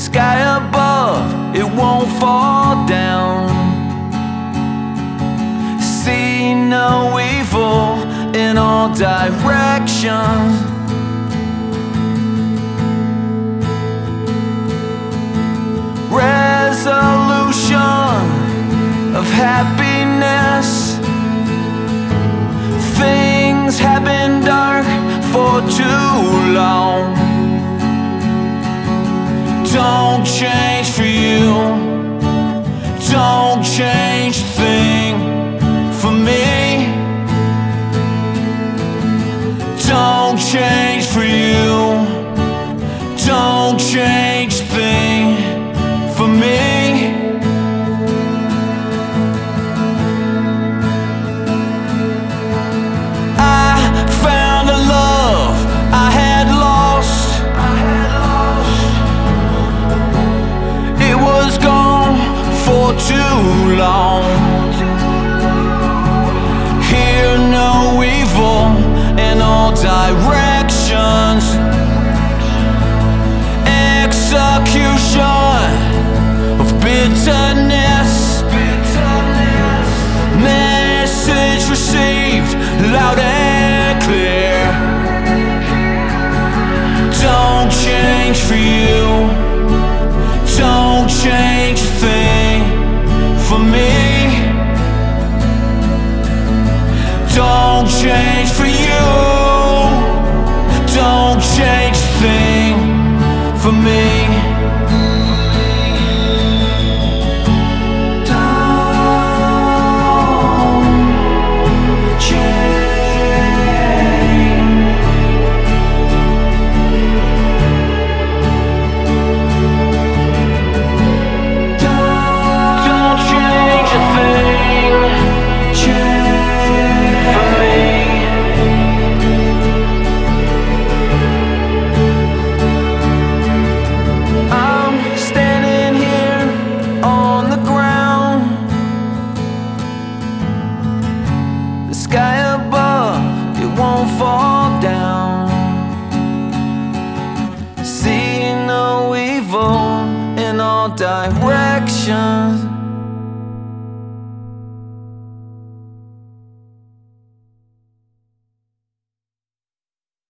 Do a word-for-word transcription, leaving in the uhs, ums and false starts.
sky above, it won't fall down. See no evil in all directions. Resolution of happiness. Things have been dark for too long. Don't change for you. Don't change a thing for me. Don't change for you. Don't change a thing for me. I found a love I had lost. It was gone for too long. Hear no evil in all directions. Execution of bitterness. Message received loud and clear. Don't change for you. Don't change a thing for me. Don't change for you. Don't change a thing for me. Sky above, it won't fall down. See no evil in all directions.